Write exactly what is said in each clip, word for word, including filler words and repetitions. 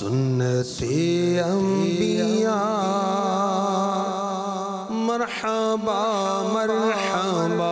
سنت انبیاء مرحبا مرحبا۔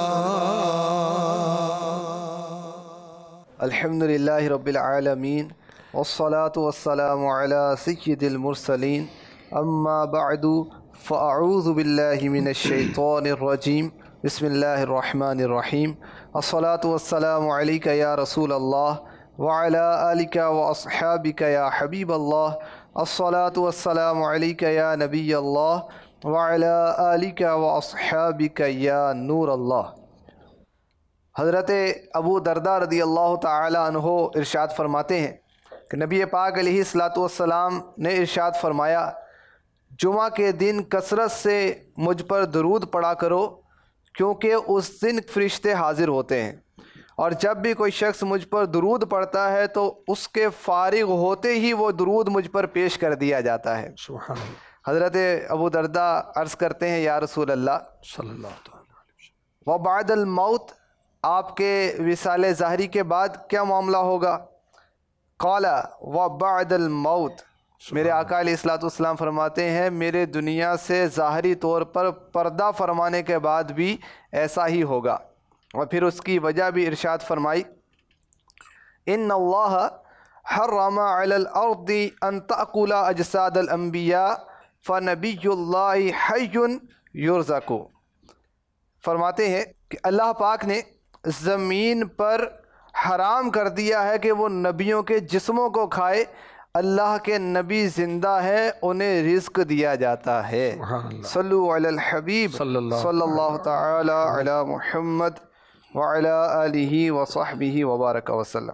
الحمدللہ رب العالمین والصلاة والسلام علی سید المرسلین، اما بعد فاعوذ باللہ من الشیطان الرجیم، بسم اللہ الرحمن الرحیم۔ الصلاة والسلام علیک یا رسول اللہ وعلی آلک واصحابک یا حبیب اللہ۔ الصلاة والسلام علیک یا نبی اللہ وعلی آلک واصحابک یا نور اللہ۔ حضرت ابو درداء رضی اللہ تعالی عنہ ارشاد فرماتے ہیں کہ نبی پاک علیہ الصلاۃ والسلام نے ارشاد فرمایا، جمعہ کے دن کثرت سے مجھ پر درود پڑھا کرو، کیونکہ اس دن فرشتے حاضر ہوتے ہیں، اور جب بھی کوئی شخص مجھ پر درود پڑھتا ہے تو اس کے فارغ ہوتے ہی وہ درود مجھ پر پیش کر دیا جاتا ہے۔ سبحان اللہ۔ حضرت ابو درداء عرض کرتے ہیں، یا رسول اللہ صلی اللہ تعالی علیہ وسلم، وبعد الموت، آپ کے وصال ظاہری کے بعد کیا معاملہ ہوگا؟ قال وبعد الموت، میرے آقا علیہ الصلوۃ والسلام فرماتے ہیں میرے دنیا سے ظاہری طور پر پردہ فرمانے کے بعد بھی ایسا ہی ہوگا۔ اور پھر اس کی وجہ بھی ارشاد فرمائی، ان اللہ حرم علی الارض ان تأکل اجساد الانبیاء فنبی اللہ حی یرزق۔ فرماتے ہیں کہ اللہ پاک نے زمین پر حرام کر دیا ہے کہ وہ نبیوں کے جسموں کو کھائے، اللہ کے نبی زندہ ہے، انہیں رزق دیا جاتا ہے۔ صلو علی الحبیب صلی اللہ صلی اللہ تعالی علی محمد وعلی آلہ وصحبہ وبارک وسلم۔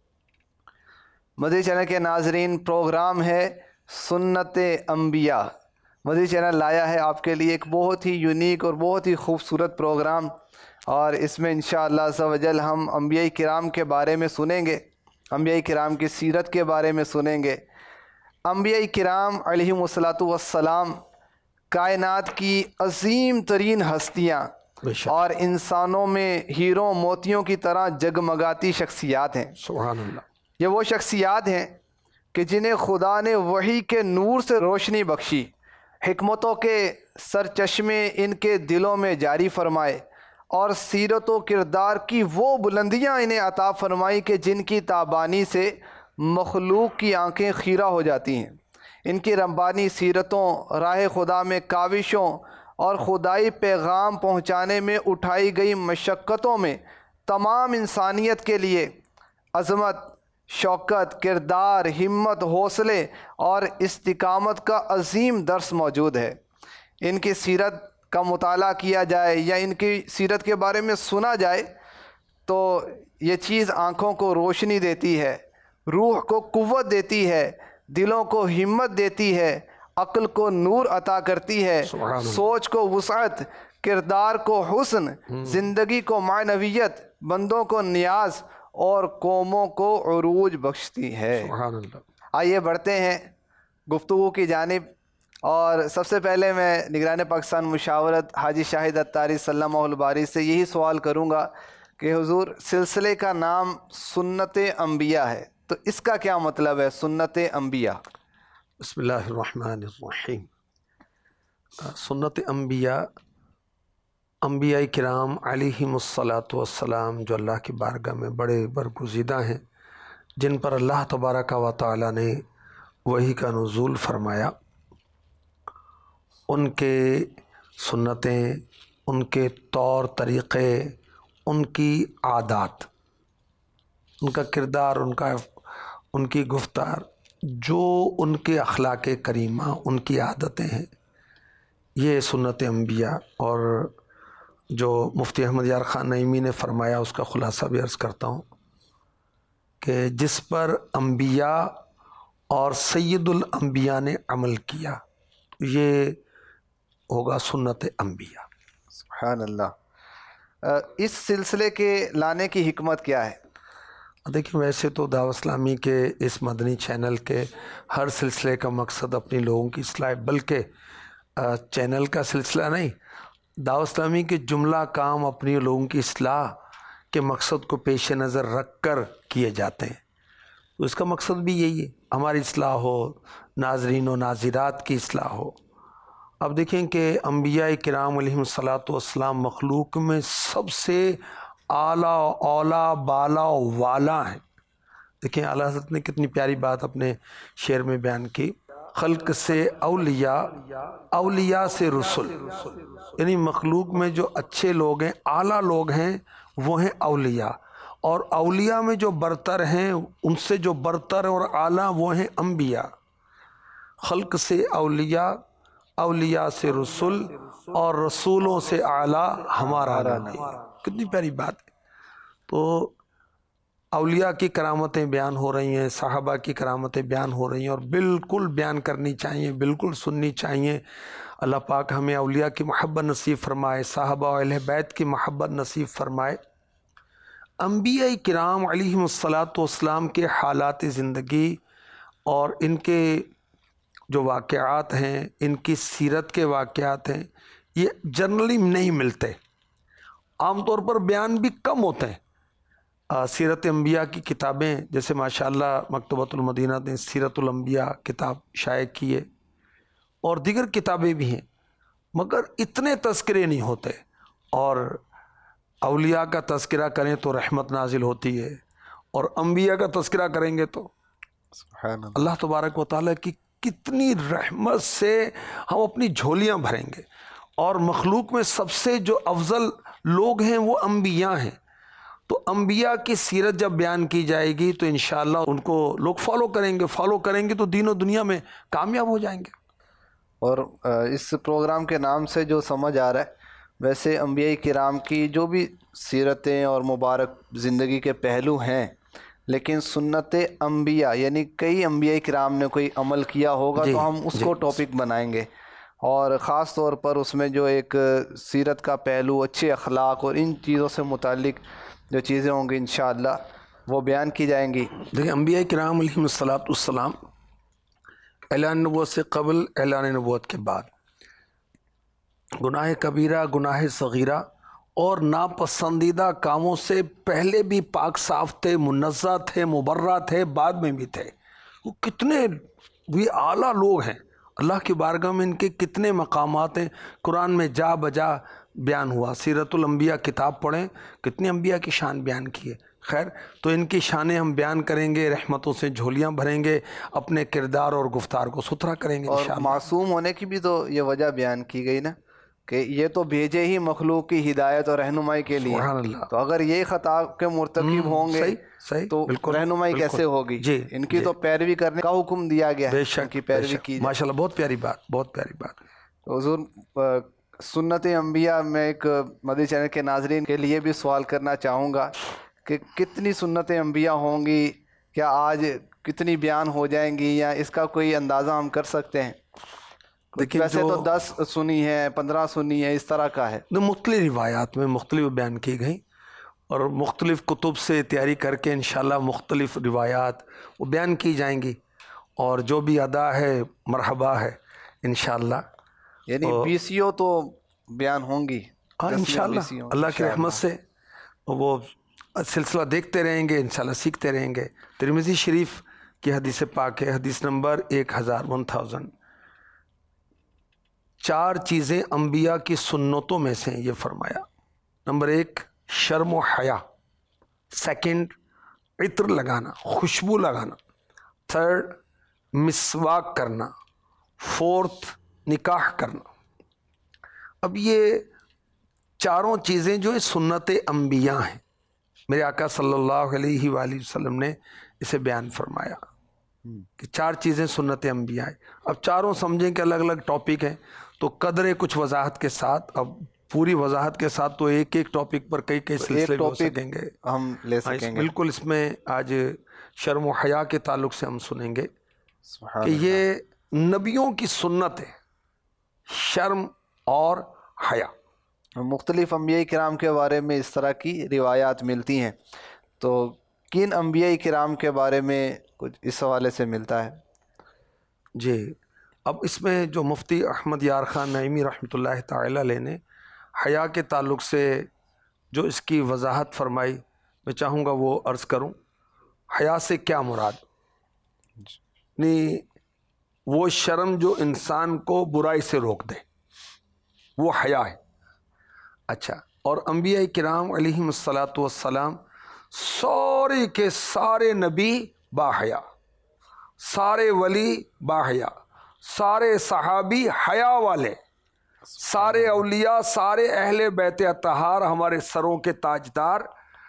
مدنی چینل کے ناظرین، پروگرام ہے سنت انبیاء۔ مدنی چینل لایا ہے آپ کے لیے ایک بہت ہی یونیک اور بہت ہی خوبصورت پروگرام، اور اس میں انشاءاللہ عز و جل ہم انبیاء کرام کے بارے میں سنیں گے، انبیاء کرام کی سیرت کے بارے میں سنیں گے۔ انبیاء کرام علیہم الصلاۃ والسلام کائنات کی عظیم ترین ہستیاں اور انسانوں میں ہیروں موتیوں کی طرح جگمگاتی شخصیات ہیں۔ سبحان اللہ۔ یہ وہ شخصیات ہیں کہ جنہیں خدا نے وحی کے نور سے روشنی بخشی، حکمتوں کے سرچشمے ان کے دلوں میں جاری فرمائے، اور سیرت و کردار کی وہ بلندیاں انہیں عطا فرمائی کہ جن کی تابانی سے مخلوق کی آنکھیں خیرہ ہو جاتی ہیں۔ ان کی ربانی سیرتوں، راہ خدا میں کاوشوں اور خدائی پیغام پہنچانے میں اٹھائی گئی مشقتوں میں تمام انسانیت کے لیے عظمت، شوکت، کردار، ہمت، حوصلے اور استقامت کا عظیم درس موجود ہے۔ ان کی سیرت کا مطالعہ کیا جائے یا ان کی سیرت کے بارے میں سنا جائے تو یہ چیز آنکھوں کو روشنی دیتی ہے، روح کو قوت دیتی ہے، دلوں کو ہمت دیتی ہے، عقل کو نور عطا کرتی ہے، سوچ کو وسعت، کردار کو حسن، زندگی کو معنویت، بندوں کو نیاز اور قوموں کو عروج بخشتی ہے۔ سبحان اللہ۔ آئیے بڑھتے ہیں گفتگو کی جانب، اور سب سے پہلے میں نگران پاکستان مشاورت حاجی شاہد اتاری سلمہ الباری سے یہی سوال کروں گا کہ حضور، سلسلے کا نام سنت انبیاء ہے، تو اس کا کیا مطلب ہے سنت انبیاء؟ بسم اللہ الرحمن الرحیم۔ سنت انبیاء، انبیاء کرام علیہم الصلاۃ والسلام جو اللہ کی بارگاہ میں بڑے برگزیدہ ہیں، جن پر اللہ تبارک و تعالی نے وحی کا نزول فرمایا، ان کے سنتیں، ان کے طور طریقے، ان کی عادات، ان کا کردار، ان کا ان کی گفتار، جو ان کے اخلاق کریمہ، ان کی عادتیں ہیں، یہ سنت انبیاء۔ اور جو مفتی احمد یار خان نعیمی نے فرمایا اس کا خلاصہ بھی عرض کرتا ہوں کہ جس پر انبیاء اور سید الانبیاء نے عمل کیا، یہ ہوگا سنت انبیاء۔ سبحان اللہ۔ اس سلسلے کے لانے کی حکمت کیا ہے؟ دیکھیں، ویسے تو دعوت اسلامی کے اس مدنی چینل کے ہر سلسلے کا مقصد اپنی لوگوں کی اصلاح، بلکہ چینل کا سلسلہ نہیں، دعوت اسلامی کے جملہ کام اپنی لوگوں کی اصلاح کے مقصد کو پیش نظر رکھ کر کیے جاتے ہیں۔ تو اس کا مقصد بھی یہی ہے ہماری اصلاح ہو، ناظرین و ناظرات کی اصلاح ہو۔ اب دیکھیں کہ انبیاء کرام علیہم الصلاۃ والسلام مخلوق میں سب سے اعلیٰ اولا بالا والا ہیں۔ دیکھیں اعلیٰ حضرت نے کتنی پیاری بات اپنے شعر میں بیان کی، خلق سے اولیاء، اولیاء سے رسول، یعنی مخلوق میں جو اچھے لوگ ہیں، اعلیٰ لوگ ہیں، وہ ہیں اولیاء، اور اولیاء میں جو برتر ہیں ان سے جو برتر اور اعلیٰ وہ ہیں انبیاء۔ خلق سے اولیاء، اولیاء سے رسول، اور رسولوں سے اعلیٰ ہمارا نبی۔ کتنی پیاری بات ہے۔ تو اولیاء کی کرامتیں بیان ہو رہی ہیں، صحابہ کی کرامتیں بیان ہو رہی ہیں، اور بالکل بیان کرنی چاہیے، بالکل سننی چاہیے۔ اللہ پاک ہمیں اولیاء کی محبت نصیب فرمائے، صحابہ و اہل بیت کی محبت نصیب فرمائے۔ انبیاء کرام علیہم الصلاۃ والسلام کے حالات زندگی اور ان کے جو واقعات ہیں، ان کی سیرت کے واقعات ہیں، یہ جنرلی نہیں ملتے، عام طور پر بیان بھی کم ہوتے ہیں۔ سیرت انبیاء کی کتابیں جیسے ماشاءاللہ مکتبۃ المدینہ نے سیرت الانبیاء کتاب شائع کی ہے، اور دیگر کتابیں بھی ہیں، مگر اتنے تذکرے نہیں ہوتے۔ اور اولیاء کا تذکرہ کریں تو رحمت نازل ہوتی ہے، اور انبیاء کا تذکرہ کریں گے تو سبحان اللہ، اللہ تبارک و تعالیٰ کی کتنی رحمت سے ہم اپنی جھولیاں بھریں گے۔ اور مخلوق میں سب سے جو افضل لوگ ہیں وہ انبیاء ہیں، تو انبیاء کی سیرت جب بیان کی جائے گی تو انشاءاللہ ان کو لوگ فالو کریں گے، فالو کریں گے تو دین و دنیا میں کامیاب ہو جائیں گے۔ اور اس پروگرام کے نام سے جو سمجھ آ رہا ہے، ویسے انبیاء کرام کی جو بھی سیرتیں اور مبارک زندگی کے پہلو ہیں، لیکن سنت انبیاء یعنی کئی انبیاء کرام نے کوئی عمل کیا ہوگا جی تو ہم اس جی کو ٹاپک بنائیں گے، اور خاص طور پر اس میں جو ایک سیرت کا پہلو، اچھے اخلاق اور ان چیزوں سے متعلق جو چیزیں ہوں گی انشاءاللہ وہ بیان کی جائیں گی۔ دیکھیں انبیاء کرام علیہم الصلاۃ والسلام اعلان نبوت سے قبل، اعلان نبوت کے بعد گناہ کبیرہ، گناہ صغیرہ اور ناپسندیدہ کاموں سے پہلے بھی پاک صاف تھے، منزہ تھے، مبرہ تھے، بعد میں بھی تھے۔ وہ کتنے بھی اعلیٰ لوگ ہیں، اللہ کی بارگاہ میں ان کے کتنے مقامات ہیں، قرآن میں جا بجا بیان ہوا۔ سیرت الانبیاء کتاب پڑھیں، کتنے انبیاء کی شان بیان کی ہے۔ خیر، تو ان کی شانیں ہم بیان کریں گے، رحمتوں سے جھولیاں بھریں گے، اپنے کردار اور گفتار کو ستھرا کریں گے اور انشاءاللہ۔ معصوم ہونے کی بھی تو یہ وجہ بیان کی گئی نا، کہ یہ تو بھیجے ہی مخلوق کی ہدایت اور رہنمائی کے لیے، سبحان اللہ۔ تو اگر یہ خطا کے مرتکب ہوں گے صحیح صحیح تو بالکل رہنمائی بالکل۔ کیسے ہوگی؟ جی ان کی جی، تو پیروی کرنے کا حکم دیا گیا ہے، بے ان شک کی بے پیروی شک، کی جائے۔ ماشاءاللہ بہت پیاری بات، بہت پیاری بات۔ تو حضور سنت انبیاء میں ایک مدنی چینل کے ناظرین کے لیے بھی سوال کرنا چاہوں گا کہ کتنی سنت انبیاء ہوں گی، کیا آج کتنی بیان ہو جائیں گی، یا اس کا کوئی اندازہ ہم کر سکتے ہیں؟ دیکھیں ویسے جو تو دس سنی ہے، پندرہ سنی ہے، اس طرح کا ہے۔ مختلف روایات میں مختلف بیان کی گئیں، اور مختلف کتب سے تیاری کر کے انشاءاللہ مختلف روایات وہ بیان کی جائیں گی، اور جو بھی ادا ہے مرحبا ہے انشاءاللہ۔ یعنی بیسیوں تو بیان ہوں گی، ہاں انشاءاللہ اللہ کی رحمت سے وہ سلسلہ دیکھتے رہیں گے، انشاءاللہ سیکھتے رہیں گے۔ ترمذی شریف کی حدیث پاک ہے، حدیث نمبر ایک ہزار ون تھاؤزنڈ چار چیزیں انبیاء کی سنتوں میں سے یہ فرمایا۔ نمبر ایک شرم و حیا، سیکنڈ عطر لگانا، خوشبو لگانا، تھرڈ مسواک کرنا، فورتھ نکاح کرنا۔ اب یہ چاروں چیزیں جو سنت انبیاء ہیں، میرے آقا صلی اللہ علیہ وآلہ وسلم نے اسے بیان فرمایا کہ چار چیزیں سنت انبیاء ہیں۔ اب چاروں سمجھیں کہ الگ الگ ٹاپک ہیں، تو قدرے کچھ وضاحت کے ساتھ، اب پوری وضاحت کے ساتھ تو ایک ایک ٹاپک پر کئی کئی سلسلے ہو سکیں گے، ہم لے سکیں گے۔ بالکل اس میں آج شرم و حیا کے تعلق سے ہم سنیں گے سبحان کہ یہ نبیوں کی سنت ہے، شرم اور حیا۔ مختلف انبیاء کرام کے بارے میں اس طرح کی روایات ملتی ہیں، تو کن انبیاء کرام کے بارے میں کچھ اس حوالے سے ملتا ہے؟ جی، اب اس میں جو مفتی احمد یار خان نعیمی رحمۃ اللہ تعالی علیہ نے حیا کے تعلق سے جو اس کی وضاحت فرمائی، میں چاہوں گا وہ عرض کروں۔ حیا سے کیا مراد؟ نہیں وہ شرم جو انسان کو برائی سے روک دے، وہ حیا ہے. اچھا، اور انبیاء کرام علیہم الصلاۃ والسلام سارے کے سارے نبی باحیا، سارے ولی باحیا، سارے صحابی حیا والے، سارے اولیاء، سارے اہل بیت اطہار، ہمارے سروں کے تاجدار،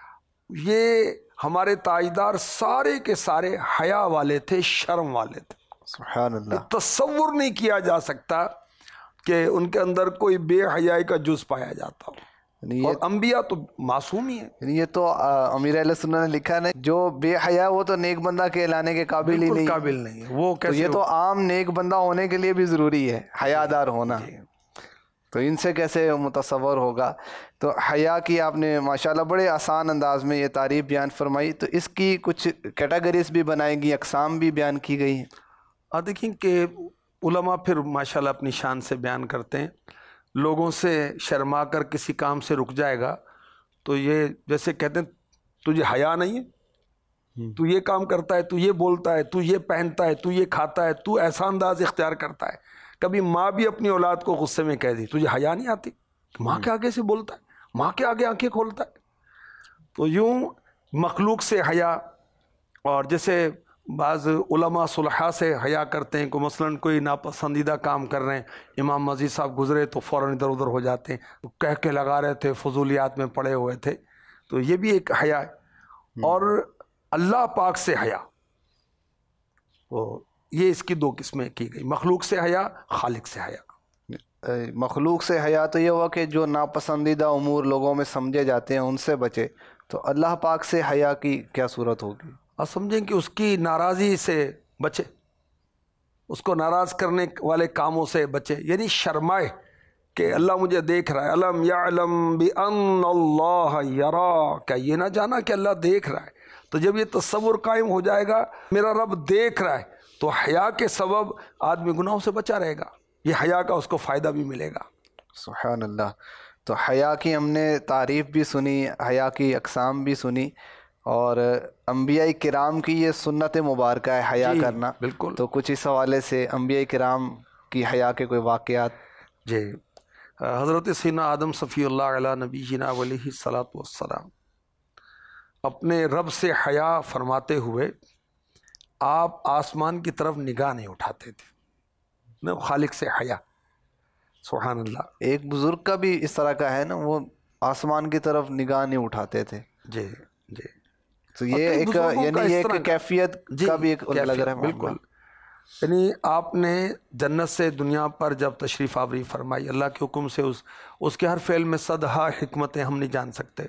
یہ ہمارے تاجدار سارے کے سارے حیا والے تھے، شرم والے تھے. سبحان اللہ. تصور نہیں کیا جا سکتا کہ ان کے اندر کوئی بے حیائی کا جز پایا جاتا ہو. اور انبیاء تو معصوم ہی ہیں. یہ تو امیر اہل سنت نے لکھا ہے، جو بے حیا وہ تو نیک بندہ کہلانے کے قابل ہی نہیں، قابل نہیں ہے وہ. تو یہ تو عام نیک بندہ ہونے کے لیے بھی ضروری ہے حیا دار ہونا، تو ان سے کیسے متصور ہوگا. تو حیا کی آپ نے ماشاءاللہ بڑے آسان انداز میں یہ تعریف بیان فرمائی. تو اس کی کچھ کیٹیگریز بھی بنائی گئی، اقسام بھی بیان کی گئی ہیں. آپ دیکھیں کہ علماء پھر ماشاءاللہ اپنی شان سے بیان کرتے ہیں. لوگوں سے شرما کر کسی کام سے رک جائے گا تو یہ جیسے کہتے ہیں تجھے حیا نہیں ہے، تو یہ کام کرتا ہے، تو یہ بولتا ہے، تو یہ پہنتا ہے، تو یہ کھاتا ہے، تو ایسا انداز اختیار کرتا ہے. کبھی ماں بھی اپنی اولاد کو غصے میں کہہ دی تجھے حیا نہیں آتی، ماں کے آگے سے بولتا ہے، ماں کے آگے آنکھیں کھولتا ہے. تو یوں مخلوق سے حیا. اور جیسے بعض علماء صلحاء سے حیا کرتے ہیں، کو مثلاً کوئی ناپسندیدہ کام کر رہے ہیں، امام مزید صاحب گزرے تو فوراً ادھر ادھر ہو جاتے ہیں، کہہ کے لگا رہے تھے، فضولیات میں پڑے ہوئے تھے. تو یہ بھی ایک حیا ہے. اور اللہ پاک سے حیا، تو یہ اس کی دو قسمیں کی گئی، مخلوق سے حیا، خالق سے حیا. مخلوق سے حیا تو یہ ہوا کہ جو ناپسندیدہ امور لوگوں میں سمجھے جاتے ہیں ان سے بچے. تو اللہ پاک سے حیا کی کیا صورت ہوگی؟ اور سمجھیں کہ اس کی ناراضی سے بچے، اس کو ناراض کرنے والے کاموں سے بچے، یعنی شرمائے کہ اللہ مجھے دیکھ رہا ہے. الم یعلم بان اللہ یرا، کیا یہ نہ جانا کہ اللہ دیکھ رہا ہے. تو جب یہ تصور قائم ہو جائے گا میرا رب دیکھ رہا ہے، تو حیا کے سبب آدمی گناہوں سے بچا رہے گا، یہ حیا کا اس کو فائدہ بھی ملے گا. سبحان اللہ. تو حیا کی ہم نے تعریف بھی سنی، حیا کی اقسام بھی سنی، اور انبیاء کرام کی یہ سنت مبارکہ ہے حیا جی کرنا. بالکل. تو کچھ اس حوالے سے انبیاء کرام کی حیا کے کوئی واقعات. جی حضرت سیدنا آدم صفی اللہ علیہ نبینا علیہ الصلاۃ والسلام اپنے رب سے حیا فرماتے ہوئے آپ آسمان کی طرف نگاہ نہیں اٹھاتے تھے، نہ خالق سے حیا. سبحان اللہ. ایک بزرگ کا بھی اس طرح کا ہے نا، وہ آسمان کی طرف نگاہ نہیں اٹھاتے تھے. جی جی. تو یہ ایک یعنی یہ ایک کیفیت کا بھی ایک لگ رہا ہے. بالکل. یعنی آپ نے جنت سے دنیا پر جب تشریف آوری فرمائی، اللہ کے حکم سے اس اس کے ہر فعل میں صدہا حکمتیں ہم نہیں جان سکتے.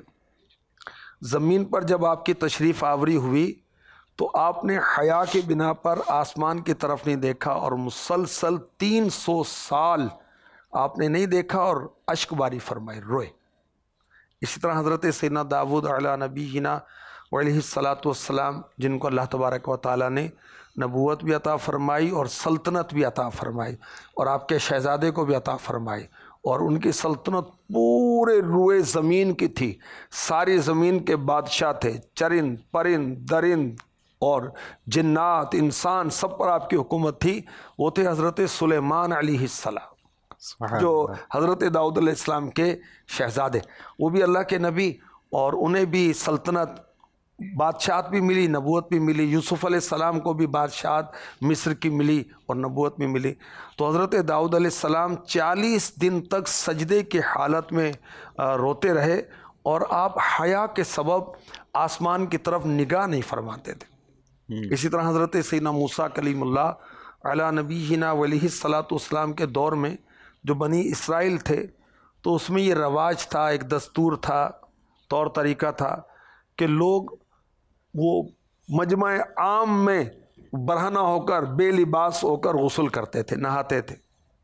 زمین پر جب آپ کی تشریف آوری ہوئی تو آپ نے حیا کی بنا پر آسمان کی طرف نہیں دیکھا، اور مسلسل تین سو سال آپ نے نہیں دیکھا اور اشک باری فرمائی، روئے. اسی طرح حضرت سیدنا داؤد علیہ نبینا علیہ الصلاۃ والسلام، جن کو اللہ تبارک و تعالیٰ نے نبوت بھی عطا فرمائی اور سلطنت بھی عطا فرمائی، اور آپ کے شہزادے کو بھی عطا فرمائی، اور ان کی سلطنت پورے روئے زمین کی تھی. ساری زمین کے بادشاہ تھے، چرند پرند درند اور جنات انسان سب پر آپ کی حکومت تھی. وہ تھے حضرت سلیمان علیہ السلام، جو حضرت داؤد علیہ السلام کے شہزادے، وہ بھی اللہ کے نبی، اور انہیں بھی سلطنت بادشاہت بھی ملی، نبوت بھی ملی. یوسف علیہ السلام کو بھی بادشاہت مصر کی ملی اور نبوت بھی ملی. تو حضرت داؤد علیہ السلام چالیس دن تک سجدے کی حالت میں روتے رہے، اور آپ حیا کے سبب آسمان کی طرف نگاہ نہیں فرماتے تھے. اسی طرح حضرت سیدنا موسیٰ کلیم اللہ علیہ نبینا علیہ الصلاۃ والسلام کے دور میں جو بنی اسرائیل تھے، تو اس میں یہ رواج تھا، ایک دستور تھا، طور طریقہ تھا کہ لوگ وہ مجمع عام میں برہنہ ہو کر بے لباس ہو کر غسل کرتے تھے، نہاتے تھے.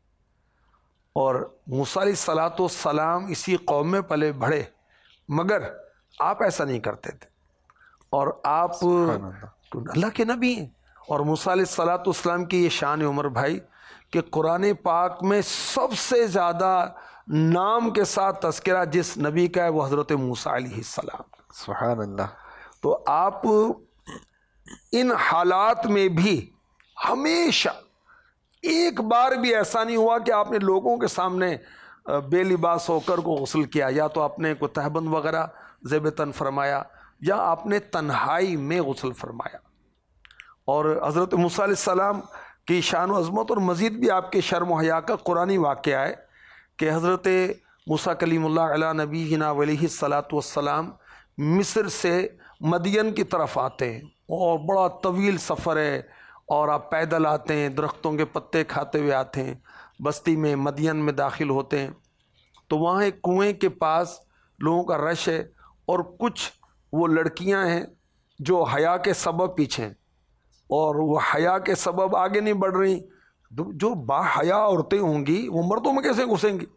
اور موسیٰ علیہ الصلاۃ والسلام اسی قوم میں پلے بڑھے، مگر آپ ایسا نہیں کرتے تھے، اور آپ اللہ کے نبی ہیں. اور موسیٰ علیہ الصلاۃ والسلام کی یہ شان عمر بھائی کہ قرآن پاک میں سب سے زیادہ نام کے ساتھ تذکرہ جس نبی کا ہے وہ حضرت موسیٰ علیہ السلام. سبحان اللہ. تو آپ ان حالات میں بھی ہمیشہ ایک بار بھی ایسا نہیں ہوا کہ آپ نے لوگوں کے سامنے بے لباس ہو کر کو غسل کیا، یا تو آپ نے کوئی تہبند وغیرہ زیب تن فرمایا، یا آپ نے تنہائی میں غسل فرمایا۔ اور حضرت موسیٰ علیہ السلام کی شان و عظمت اور مزید بھی آپ کے شرم و حیا کا قرآنی واقعہ ہے کہ حضرت موسیٰ کلیم اللہ علیہ نبینا علیہ الصلاۃ والسلام مصر سے مدین کی طرف آتے ہیں، اور بڑا طویل سفر ہے، اور آپ پیدل آتے ہیں، درختوں کے پتے کھاتے ہوئے آتے ہیں، بستی میں مدین میں داخل ہوتے ہیں، تو وہاں ایک کنویں کے پاس لوگوں کا رش ہے، اور کچھ وہ لڑکیاں ہیں جو حیا کے سبب پیچھے ہیں، اور وہ حیا کے سبب آگے نہیں بڑھ رہی۔ جو با حیا عورتیں ہوں گی وہ مردوں میں کیسے گھسیں گی؟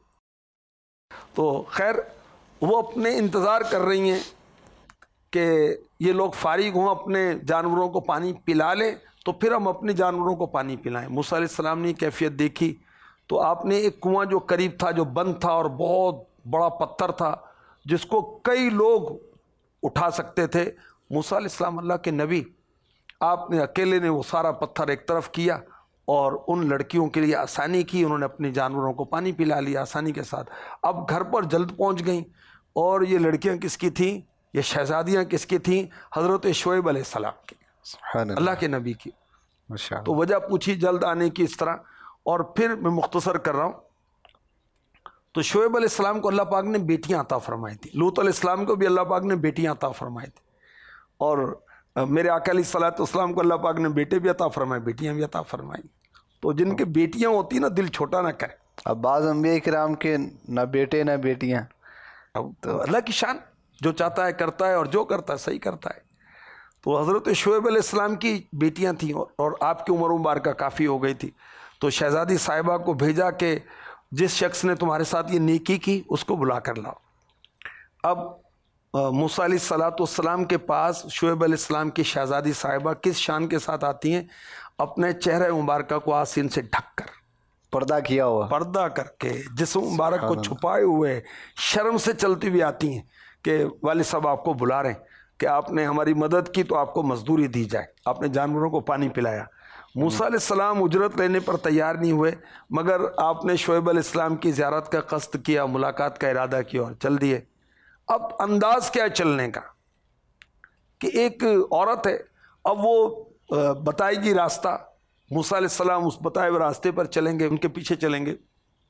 تو خیر وہ اپنے انتظار کر رہی ہیں کہ یہ لوگ فارغ ہوں، اپنے جانوروں کو پانی پلا لیں تو پھر ہم اپنے جانوروں کو پانی پلائیں۔ موسیٰ علیہ السلام نے کیفیت دیکھی تو آپ نے ایک کنواں جو قریب تھا، جو بند تھا اور بہت بڑا پتھر تھا جس کو کئی لوگ اٹھا سکتے تھے، موسیٰ علیہ السلام اللہ کے نبی، آپ نے اکیلے نے وہ سارا پتھر ایک طرف کیا اور ان لڑکیوں کے لیے آسانی کی، انہوں نے اپنے جانوروں کو پانی پلا لیا آسانی کے ساتھ۔ اب گھر پر جلد پہنچ گئیں، اور یہ لڑکیاں کس کی تھیں؟ یہ شہزادیاں کس کی تھیں؟ حضرت شعیب علیہ السلام کی، اللہ کے نبی کی۔ تو وجہ پوچھی جلد آنے کی اس طرح، اور پھر میں مختصر کر رہا ہوں۔ تو شعیب علیہ السلام کو اللہ پاک نے بیٹیاں عطا فرمائی تھی، لوط علیہ السلام کو بھی اللہ پاک نے بیٹیاں عطا فرمائی تھی، اور میرے آقا علیہ الصلوۃ والسلام کو اللہ پاک نے بیٹے بھی عطا فرمائے، بیٹیاں بھی عطا فرمائیں۔ تو جن کے بیٹیاں ہوتی نا، دل چھوٹا نہ کرے۔ اب بعض انبیاء کرام کے نہ بیٹے نہ بیٹیاں، اب تو اللہ کی شان، جو چاہتا ہے کرتا ہے، اور جو کرتا ہے صحیح کرتا ہے۔ تو حضرت شعیب علیہ السلام کی بیٹیاں تھیں، اور آپ کی عمر مبارکہ کافی ہو گئی تھی، تو شہزادی صاحبہ کو بھیجا کہ جس شخص نے تمہارے ساتھ یہ نیکی کی اس کو بلا کر لاؤ۔ اب موسیٰ علیہ الصلوۃ والسلام کے پاس شعیب علیہ السلام کی شہزادی صاحبہ کس شان کے ساتھ آتی ہیں؟ اپنے چہرہ مبارکہ کو آسین سے ڈھک کر، پردہ کیا ہوا، پردہ کر کے جسم مبارک کو چھپائے ہوئے شرم سے چلتی ہوئی آتی ہیں کہ والد صاحب آپ کو بلا رہے ہیں کہ آپ نے ہماری مدد کی تو آپ کو مزدوری دی جائے، آپ نے جانوروں کو پانی پلایا۔ موسیٰ علیہ السلام اجرت لینے پر تیار نہیں ہوئے، مگر آپ نے شعیب علیہ السلام کی زیارت کا قصد کیا، ملاقات کا ارادہ کیا اور چل دیے۔ اب انداز کیا ہے چلنے کا کہ ایک عورت ہے، اب وہ بتائے گی راستہ، موسیٰ علیہ السلام اس بتائے ہوئے راستے پر چلیں گے، ان کے پیچھے چلیں گے۔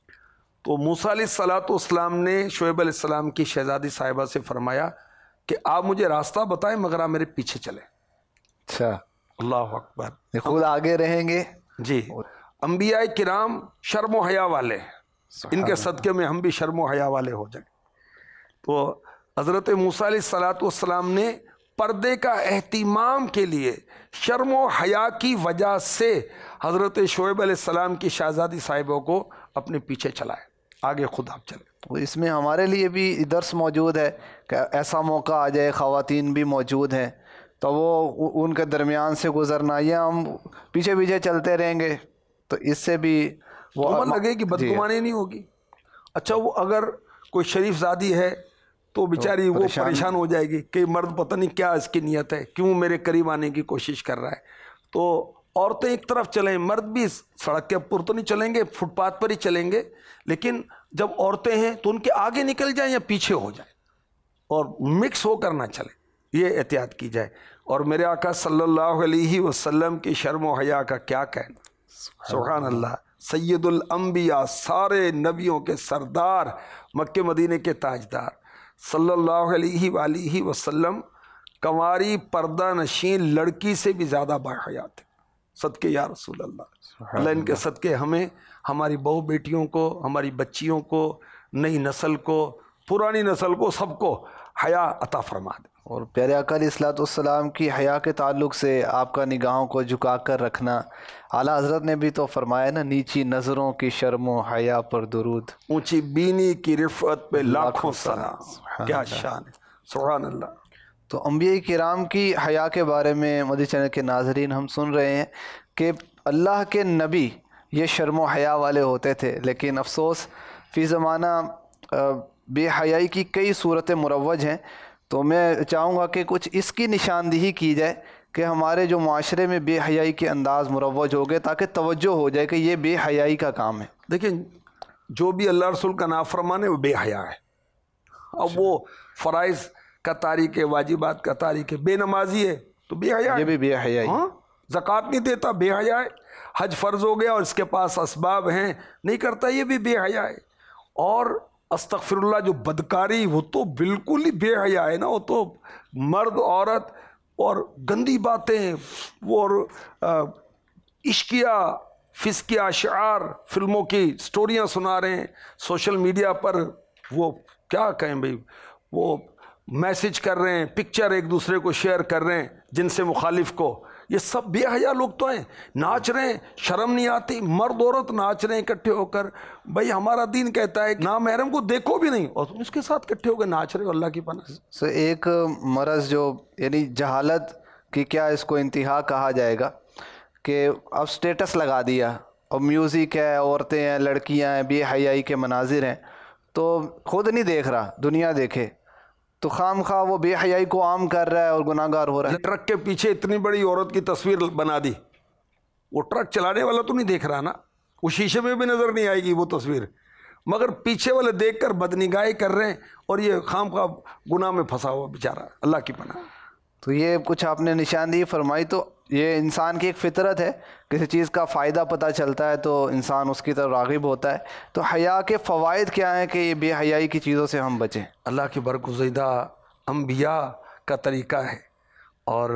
تو موسیٰ علیہ الصلوۃ والسلام نے شعیب علیہ السلام کی شہزادی صاحبہ سے فرمایا کہ آپ مجھے راستہ بتائیں مگر آپ میرے پیچھے چلیں۔ اچھا، اللہ اکبر، خود آگے رہیں گے۔ جی، انبیاء کرام شرم و حیا والے، ان کے صدقے میں ہم بھی شرم و حیا والے ہو جائیں۔ تو حضرت موسیٰ علیہ الصلوۃ والسلام نے پردے کا اہتمام کے لیے شرم و حیا کی وجہ سے حضرت شعیب علیہ السلام کی شہزادی صاحبوں کو اپنے پیچھے چلائے، آگے خود آپ چلے۔ اس میں ہمارے لیے بھی درس موجود ہے کہ ایسا موقع آ جائے، خواتین بھی موجود ہیں تو وہ ان کے درمیان سے گزرنا، یا ہم پیچھے پیچھے چلتے رہیں گے تو اس سے بھی وہ لگے گی بدگمانی نہیں ہوگی۔ اچھا، وہ اگر کوئی شریف زادی ہے تو بیچاری وہ پریشان ہو جائے گی کہ مرد پتہ نہیں کیا اس کی نیت ہے، کیوں میرے قریب آنے کی کوشش کر رہا ہے۔ تو عورتیں ایک طرف چلیں، مرد بھی سڑک کے اوپر تو نہیں چلیں گے، فٹ پاتھ پر ہی چلیں گے، لیکن جب عورتیں ہیں تو ان کے آگے نکل جائیں یا پیچھے ہو جائیں، اور مکس ہو کر نہ چلیں، یہ احتیاط کی جائے۔ اور میرے آقا صلی اللہ علیہ وسلم کی شرم و حیا کا کیا کہنا، سبحان اللہ، سید الانبیاء، سارے نبیوں کے سردار، مکہ مدینے کے تاجدار، صلی اللہ علیہ وآلہ وسلم کنواری پردہ نشین لڑکی سے بھی زیادہ باحیا تھے۔ صدقے یا رسول اللہ، اللہ ان کے صدقے ہمیں، ہماری بہو بیٹیوں کو، ہماری بچیوں کو، نئی نسل کو، پرانی نسل کو، سب کو حیا عطا فرما دے۔ اور پیارے آقا علیہ الصلوۃ والسلام کی حیا کے تعلق سے آپ کا نگاہوں کو جھکا کر رکھنا، اعلیٰ حضرت نے بھی تو فرمایا نا، نیچی نظروں کی شرم و حیا پر درود، اونچی بینی کی رفعت پہ لاکھوں سلام، کیا شان ہے، سبحان اللہ۔ تو انبیاء کرام کی حیا کے بارے میں مدنی چینل کے ناظرین ہم سن رہے ہیں کہ اللہ کے نبی یہ شرم و حیا والے ہوتے تھے، لیکن افسوس فی زمانہ بے حیائی کی کئی صورتیں مروج ہیں۔ تو میں چاہوں گا کہ کچھ اس کی نشاندہی کی جائے کہ ہمارے جو معاشرے میں بے حیائی کے انداز مروج ہو گئے تاکہ توجہ ہو جائے کہ یہ بے حیائی کا کام ہے. دیکھیں جو بھی اللہ رسول کا نافرمان ہے وہ بے حیا ہے. اب وہ فرائض کا تاریک ہے, واجبات کا تاریک ہے, بے نمازی ہے تو بے حیا ہے, یہ بھی بے حیائی. ہاں زکوٰۃ نہیں دیتا بے حیا ہے, حج فرض ہو گیا اور اس کے پاس اسباب ہیں نہیں کرتا یہ بھی بے حیا ہے. اور استغفر اللہ جو بدکاری وہ تو بالکل ہی بے حیا ہے نا, وہ تو مرد عورت اور گندی باتیں وہ عشقیہ فسقیہ اشعار فلموں کی سٹوریاں سنا رہے ہیں سوشل میڈیا پر, وہ کیا کہیں بھائی, وہ میسج کر رہے ہیں, پکچر ایک دوسرے کو شیئر کر رہے ہیں جن سے مخالف کو. یہ سب بے حیا لوگ تو ہیں, ناچ رہے ہیں, شرم نہیں آتی, مرد عورت ناچ رہے ہیں اکٹھے ہو کر. بھائی ہمارا دین کہتا ہے نامحرم کو دیکھو بھی نہیں اور تم اس کے ساتھ اکٹھے ہو کے ناچ رہے ہو, اللہ کی پناہ. سو ایک مرض جو یعنی جہالت کی کیا اس کو انتہا کہا جائے گا کہ اب سٹیٹس لگا دیا اور میوزک ہے, عورتیں ہیں, لڑکیاں ہیں, بے حیائی کے مناظر ہیں, تو خود نہیں دیکھ رہا دنیا دیکھے تو خام خواہ وہ بے حیائی کو عام کر رہا ہے اور گناہ گار ہو رہا ہے. ٹرک کے پیچھے اتنی بڑی عورت کی تصویر بنا دی, وہ ٹرک چلانے والا تو نہیں دیکھ رہا نا, وہ شیشے میں بھی نظر نہیں آئے گی وہ تصویر, مگر پیچھے والے دیکھ کر بدنگاہی کر رہے ہیں اور یہ خام خواہ گناہ میں پھنسا ہوا بیچارہ, اللہ کی پناہ. تو یہ کچھ آپ نے نشاندہی فرمائی. تو یہ انسان کی ایک فطرت ہے, کسی چیز کا فائدہ پتہ چلتا ہے تو انسان اس کی طرف راغب ہوتا ہے. تو حیا کے فوائد کیا ہیں کہ یہ بے حیائی کی چیزوں سے ہم بچیں؟ اللہ کی برگزیدہ انبیاء کا طریقہ ہے, اور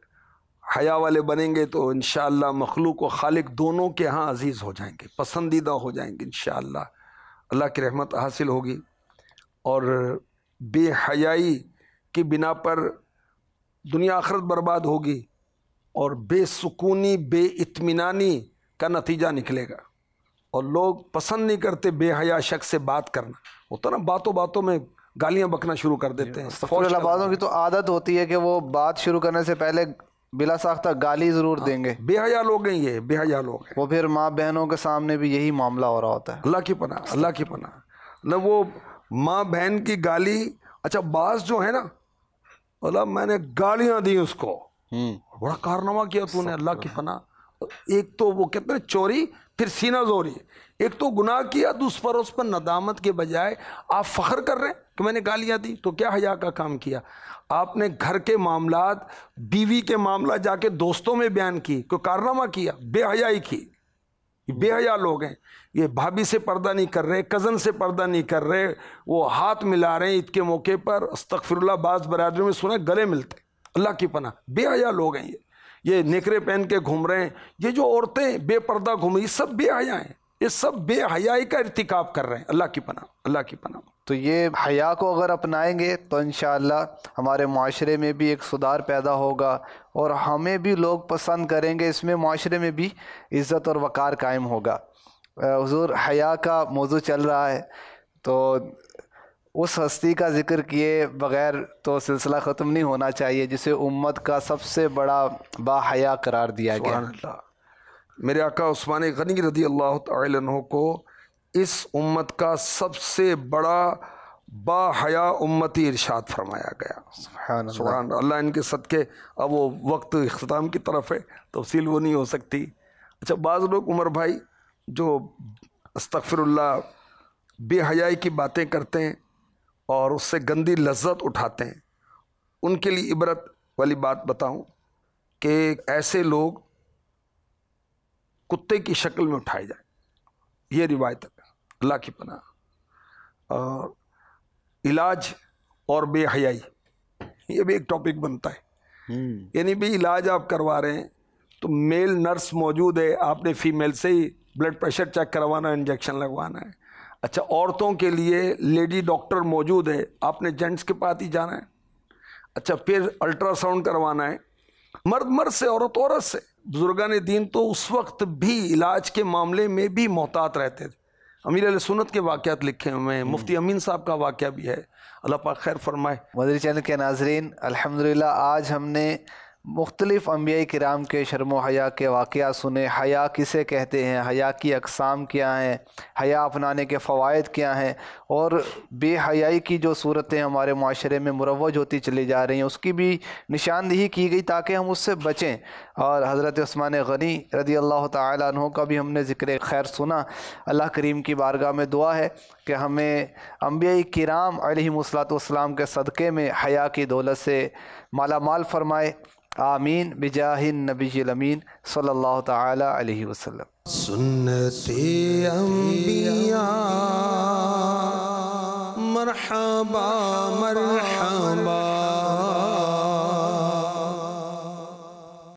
حیا والے بنیں گے تو انشاءاللہ مخلوق و خالق دونوں کے ہاں عزیز ہو جائیں گے, پسندیدہ ہو جائیں گے انشاءاللہ, اللہ کی رحمت حاصل ہوگی. اور بے حیائی کی بنا پر دنیا آخرت برباد ہوگی اور بے سکونی بے اطمینانی کا نتیجہ نکلے گا. اور لوگ پسند نہیں کرتے بے حیا شخص سے بات کرنا, ہوتا نا باتوں باتوں میں گالیاں بکنا شروع کر دیتے ہیں. فوج بازوں کی تو عادت ہوتی ہے کہ وہ بات شروع کرنے سے پہلے بلا ساختہ گالی ضرور دیں گے. بے حیا لوگ ہیں یہ, بے حیا لوگ ہیں. وہ پھر ماں بہنوں کے سامنے بھی یہی معاملہ ہو رہا ہوتا ہے. اللہ کی پناہ, اللہ کی پناہ. نہ وہ ماں بہن کی گالی, اچھا بعض جو ہے نا اللہ میں نے گالیاں دی اس کو, بڑا کارنامہ کیا تو نے, اللہ کی پناہ. ایک تو وہ کہتے ہیں چوری, پھر سینہ زوری. ایک تو گناہ کیا, دوسرا پر اس پر ندامت کے بجائے آپ فخر کر رہے ہیں کہ میں نے گالیاں دی, تو کیا حیا کا کام کیا آپ نے. گھر کے معاملات, بیوی کے معاملات جا کے دوستوں میں بیان کی, کوئی کارنامہ کیا, بے حیائی کی. بے حیا لوگ ہیں یہ, بھابھی سے پردہ نہیں کر رہے, کزن سے پردہ نہیں کر رہے, وہ ہاتھ ملا رہے ہیں عید کے موقع پر. استغفر اللہ, بعض برادریوں میں سنے گلے ملتے, اللہ کی پناہ. بے حیا لوگ ہیں یہ, یہ نیکرے پہن کے گھوم رہے ہیں. یہ جو عورتیں بے پردہ گھوم رہی, یہ سب بے حیا ہیں, یہ سب بے حیائی کا ارتکاب کر رہے ہیں. اللہ کی پناہ, اللہ کی پناہ. تو یہ حیا کو اگر اپنائیں گے تو انشاءاللہ ہمارے معاشرے میں بھی ایک سدھار پیدا ہوگا اور ہمیں بھی لوگ پسند کریں گے, اس میں معاشرے میں بھی عزت اور وقار قائم ہوگا. حضور حیا کا موضوع چل رہا ہے تو اس ہستی کا ذکر کیے بغیر تو سلسلہ ختم نہیں ہونا چاہیے جسے امت کا سب سے بڑا با حیا قرار دیا گیا. سبحان اللہ. میرے آقا عثمان غنی رضی اللہ تعالی عنہ کو اس امت کا سب سے بڑا با حیا امتی ارشاد فرمایا گیا. سبحان اللہ. سبحان اللہ. اللہ ان کے صدقے, اب وہ وقت اختتام کی طرف ہے, تفصیل وہ نہیں ہو سکتی. اچھا بعض لوگ عمر بھائی جو استغفر اللہ بے حیائی کی باتیں کرتے ہیں اور اس سے گندی لذت اٹھاتے ہیں, ان کے لیے عبرت والی بات بتاؤں کہ ایسے لوگ کتے کی شکل میں اٹھائے جائیں, یہ روایت ہے. اللہ کی پناہ. اور علاج اور بے حیائی یہ بھی ایک ٹاپک بنتا ہے. یعنی بھی علاج آپ کروا رہے ہیں تو میل نرس موجود ہے, آپ نے فیمیل سے ہی بلڈ پریشر چیک کروانا ہے, انجیکشن لگوانا ہے. اچھا عورتوں کے لیے لیڈی ڈاکٹر موجود ہے, آپ نے جینٹس کے پاس ہی جانا ہے. اچھا پھر الٹرا ساؤنڈ کروانا ہے, مرد مرد سے, عورت عورت سے. بزرگان دین تو اس وقت بھی علاج کے معاملے میں بھی محتاط رہتے تھے. امیر علیہ سنت کے واقعات لکھے ہوئے ہیں, مفتی امین صاحب کا واقعہ بھی ہے, اللہ پاک خیر فرمائے. مدری چینل کے ناظرین, الحمدللہ آج ہم نے مختلف انبیاء کرام کے شرم و حیا کے واقعات سنے، حیا کسے کہتے ہیں، حیا کی اقسام کیا ہیں، حیا اپنانے کے فوائد کیا ہیں، اور بے حیائی کی جو صورتیں ہمارے معاشرے میں مروج ہوتی چلی جا رہی ہیں اس کی بھی نشاندہی کی گئی تاکہ ہم اس سے بچیں۔ اور حضرت عثمان غنی رضی اللہ تعالیٰ عنہ کا بھی ہم نے ذکر خیر سنا۔ اللہ کریم کی بارگاہ میں دعا ہے کہ ہمیں انبیاء کرام علیہم الصلوۃ والسلام کے صدقے میں حیا کی دولت سے مالا مال فرمائے، آمین بجاہ النبی الامین صلی اللہ تعالی علیہ وسلم۔ سنت انبیاء مرحبا مرحبا